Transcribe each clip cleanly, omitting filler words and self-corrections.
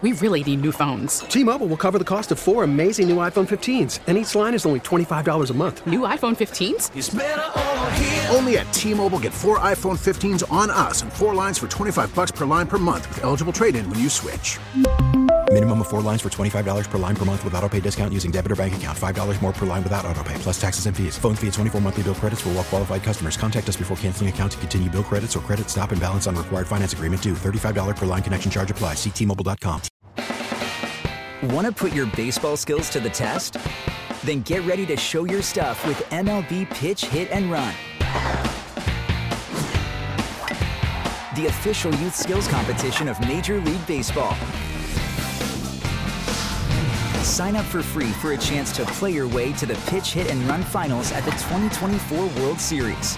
We really need new phones. T-Mobile will cover the cost of 4 amazing new iPhone 15s, and each line is only $25 a month. New iPhone 15s? It's better over here. Only at T-Mobile, get 4 iPhone 15s on us and 4 lines for $25 per line per month with eligible trade-in when you switch. Minimum of 4 lines for $25 per line per month with autopay discount using debit or bank account. $5 more per line without autopay, plus taxes and fees. Phone fee at 24 monthly bill credits for well-qualified customers. Contact us before canceling account to continue bill credits or credit stop and balance on required finance agreement due. $35 per line connection charge applies. See T-Mobile.com. Want to put your baseball skills to the test? Then get ready to show your stuff with MLB Pitch, Hit, and Run. The official youth skills competition of Major League Baseball. Sign up for free for a chance to play your way to the Pitch, Hit, and Run finals at the 2024 World Series.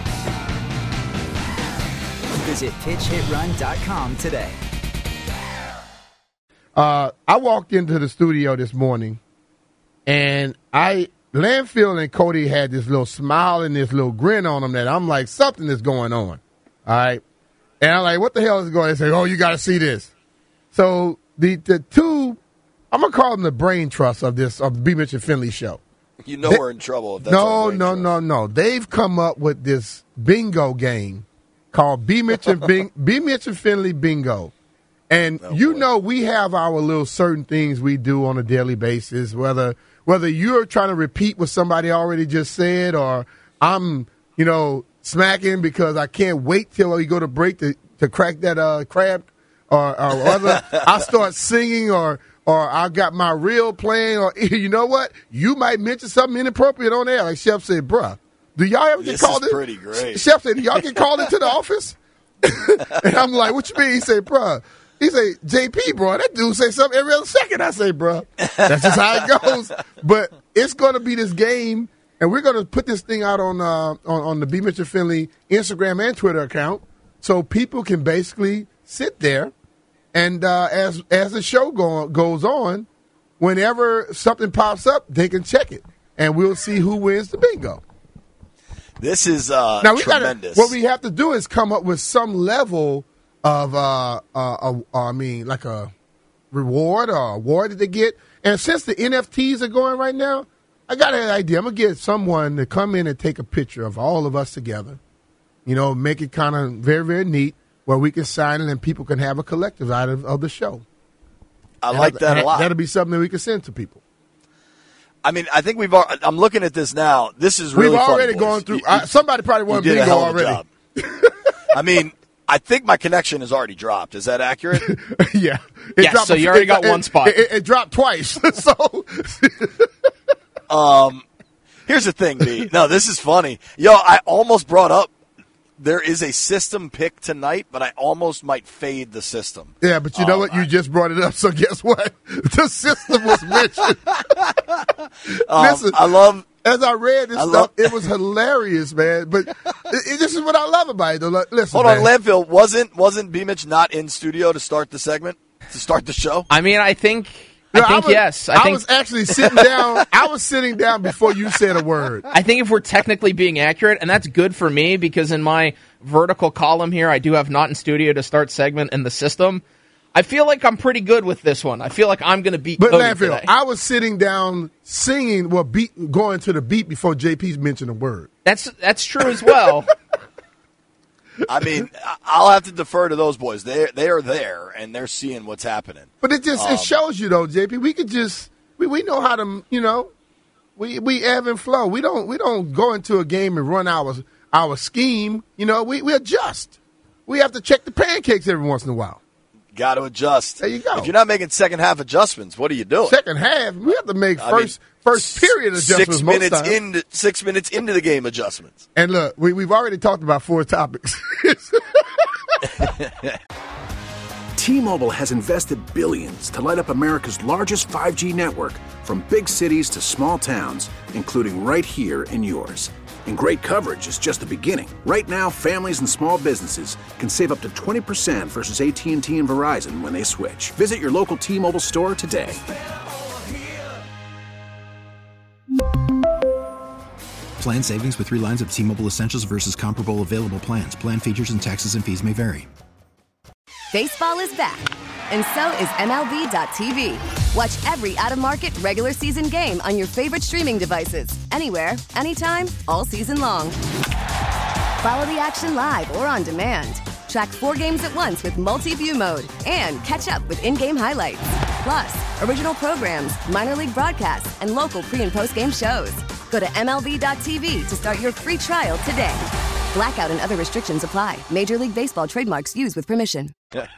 Visit pitchhitrun.com today. I walked into the studio this morning, and Landfill and Cody had this little smile and this little grin on them that I'm like, something is going on. All right. And I'm like, what the hell is going on? They say, oh, you got to see this. So the two, I'm going to call them the brain trust of the B. Mitch and Finley show. You know we're in trouble if that's No. They've come up with this bingo game called B. Mitch and Finley Bingo. And we have our little certain things we do on a daily basis, whether you're trying to repeat what somebody already just said, or I'm, smacking because I can't wait till we go to break to crack that crab, or whether I start singing or I got my reel playing, or you know what? You might mention something inappropriate on air. Like Chef said, bruh, do y'all ever get called in? This is pretty great. Chef said, do y'all get called into the office? And I'm like, what you mean? He said, bruh. He say, JP, bro, that dude say something every other second. I say, bro, that's just how it goes. But it's going to be this game, and we're going to put this thing out on the B. Mitchell Finley Instagram and Twitter account, so people can basically sit there, and as the show goes on, whenever something pops up, they can check it, and we'll see who wins the bingo. This is tremendous. What we have to do is come up with some level of like a reward or award that they get. And since the NFTs are going right now, I got an idea. I'm going to get someone to come in and take a picture of all of us together. Make it kind of very, very neat where we can sign it and people can have a collective out of the show. I like that a lot. That'll be something that we can send to people. I mean, I think I'm looking at this now. This is really We've already funny, gone through. Somebody probably won bingo already. I mean, I think my connection has already dropped. Is that accurate? Yeah. So you already got one spot. It dropped twice. So, here's the thing, B. No, this is funny. I almost brought up there is a system pick tonight, but I almost might fade the system. Yeah, but you know what? You just brought it up, so guess what? The system was mentioned. Listen, I love. As I read this stuff, it was hilarious, man. But this is what I love about it, though. Listen, hold on, Landfill, wasn't B. Mitch not in studio to start the segment, to start the show? I mean, I think yes. I was actually sitting down. I was sitting down before you said a word. I think if we're technically being accurate, and that's good for me because in my vertical column here, I do have not in studio to start segment in the system. I feel like I'm pretty good with this one. I feel like I'm going to beat Cody today. I was sitting down singing, going to the beat before JP's mentioned a word. That's true as well. I mean, I'll have to defer to those boys. They are there, and they're seeing what's happening. But it shows you, though, JP, we could just we know how to, we ebb and flow. We don't go into a game and run our scheme. We adjust. We have to check the pancakes every once in a while. Got to adjust. There you go. If you're not making second half adjustments, what are you doing? Second half, we have to make first period adjustments. 6 minutes into the game adjustments. And look, we've already talked about 4 topics. T-Mobile has invested billions to light up America's largest 5G network, from big cities to small towns, including right here in yours. And great coverage is just the beginning. Right now, families and small businesses can save up to 20% versus AT&T and Verizon when they switch. Visit your local T-Mobile store today. Plan savings with 3 lines of T-Mobile Essentials versus comparable available plans. Plan features and taxes and fees may vary. Baseball is back, and so is MLB.tv. Watch every out-of-market regular season game on your favorite streaming devices, anywhere, anytime, all season long. Follow the action live or on demand. Track 4 games at once with multi-view mode and catch up with in-game highlights. Plus, original programs, minor league broadcasts, and local pre- and post-game shows. Go to MLB.tv to start your free trial today. Blackout and other restrictions apply. Major League Baseball trademarks used with permission.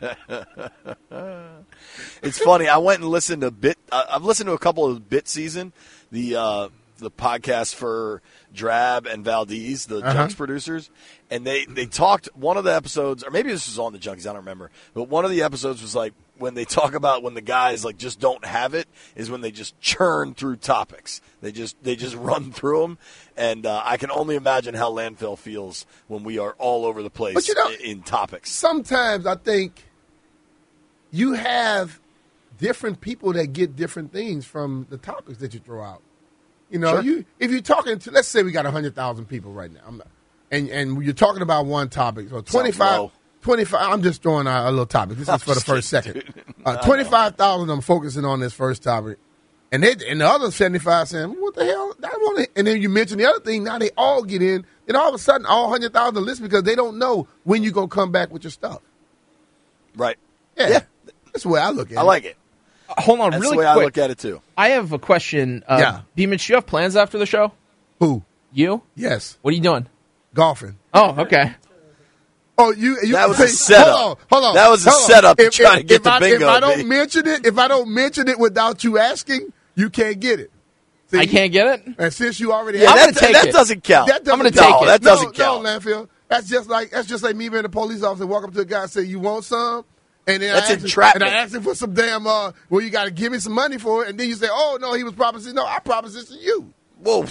It's funny. I went and listened to I've listened to a couple of Bit Season, the podcast for Drab and Valdez, the Junks producers, and they talked, one of the episodes, or maybe this was on the Junkies, I don't remember, but one of the episodes was like when they talk about when the guys like just don't have it is when they just churn through topics. They just run through them, and I can only imagine how Landfill feels when we are all over the place in topics. Sometimes I think you have different people that get different things from the topics that you throw out. You know, Sure. if you're talking to, let's say we got 100,000 people right now, and you're talking about one topic, so 25, I'm just throwing out a little topic. This is for the first second. 25,000 of them focusing on this first topic, and the other 75 saying, what the hell? And then you mention the other thing, now they all get in, and all of a sudden all 100,000 listen because they don't know when you're going to come back with your stuff. Right. Yeah. That's the way I look at it. I like it. Hold on, That's really the way quick. I look at it, too. I have a question. B-Mitch, do you have plans after the show? Who? You? Yes. What are you doing? Golfing. Oh, okay. Oh, you that was a setup. Hold on. That was a setup to try to get the bingo. If I don't mention it without you asking, you can't get it. See? I can't get it? And since you already Yeah, have that doesn't count. That doesn't I'm going to take it. That doesn't count. No, Landfill. That's just like me being a police officer, walk up to a guy and say, "You want some?" And then That's I asked entrapment. And I asked him for some damn, you got to give me some money for it. And then you say, "Oh, no, he was promising." No, I promised this to you. Whoa.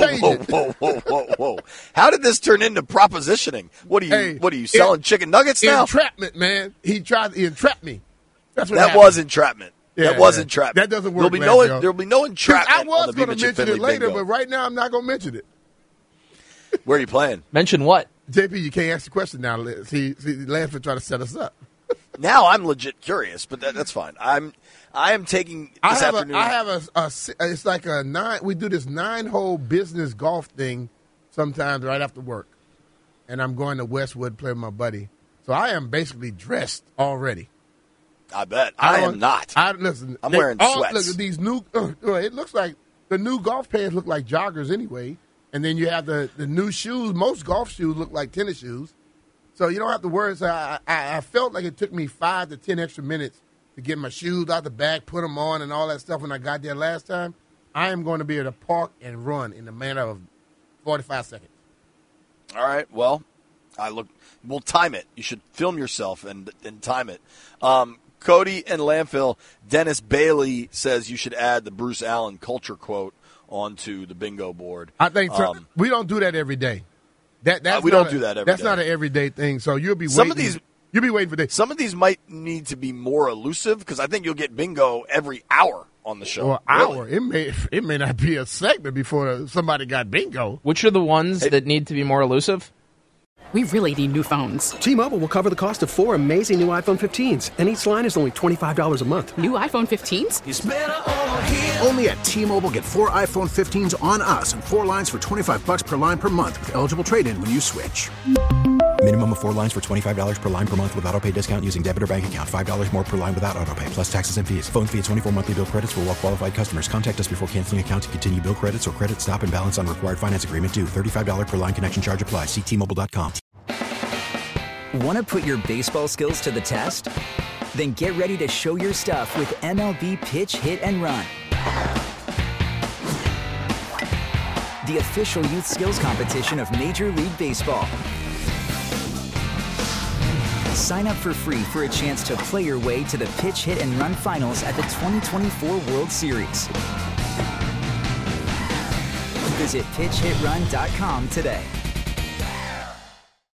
How did this turn into propositioning? What are you selling chicken nuggets now? Entrapment, man. He tried to entrap me. That's what That happened. was entrapment. Yeah, that was entrapment. That doesn't work. There'll be no entrapment. I was on the going to B-Mitch and mention it Finley later, bingo. but right now I'm not going to mention it. Where are you playing? Mention what? JP, you can't ask the question now. See, Landfill trying to set us up. Now I'm legit curious, but that's fine. I am taking this afternoon. I have it's like we do this 9-hole business golf thing sometimes right after work. And I'm going to Westwood play with my buddy. So I am basically dressed already. I bet. I am not. Listen, I'm wearing sweats. Look at these new, it looks like the new golf pants look like joggers anyway. And then you have the new shoes. Most golf shoes look like tennis shoes. So you don't have to worry. So I felt like it took me 5 to 10 extra minutes to get my shoes out the bag, put them on, and all that stuff when I got there last time. I am going to be able to park and run in a matter of 45 seconds. All right. Well, we'll time it. You should film yourself and time it. Cody and Landfill, Dennis Bailey says you should add the Bruce Allen culture quote onto the bingo board. I think so. We don't do that every day. We don't do that every day. That's not an everyday thing. So you'll be waiting. You'll be waiting for this. Some of these might need to be more elusive because I think you'll get bingo every hour on the show. Or hour. It may not be a segment before somebody got bingo. Which are the ones that need to be more elusive? We really need new phones. T-Mobile will cover the cost of 4 amazing new iPhone 15s, and each line is only $25 a month. New iPhone 15s? It's better over here. Only at T-Mobile, get 4 iPhone 15s on us and 4 lines for $25 per line per month with eligible trade-in when you switch. Minimum of 4 lines for $25 per line per month with autopay discount using debit or bank account. $5 more per line without autopay, plus taxes and fees. Phone fee at 24 monthly bill credits for well-qualified customers. Contact us before canceling account to continue bill credits or credit stop and balance on required finance agreement due. $35 per line connection charge applies. See T-Mobile.com. Want to put your baseball skills to the test? Then get ready to show your stuff with MLB Pitch, Hit, and Run. The official youth skills competition of Major League Baseball. Sign up for free for a chance to play your way to the Pitch, Hit, and Run finals at the 2024 World Series. Visit PitchHitRun.com today.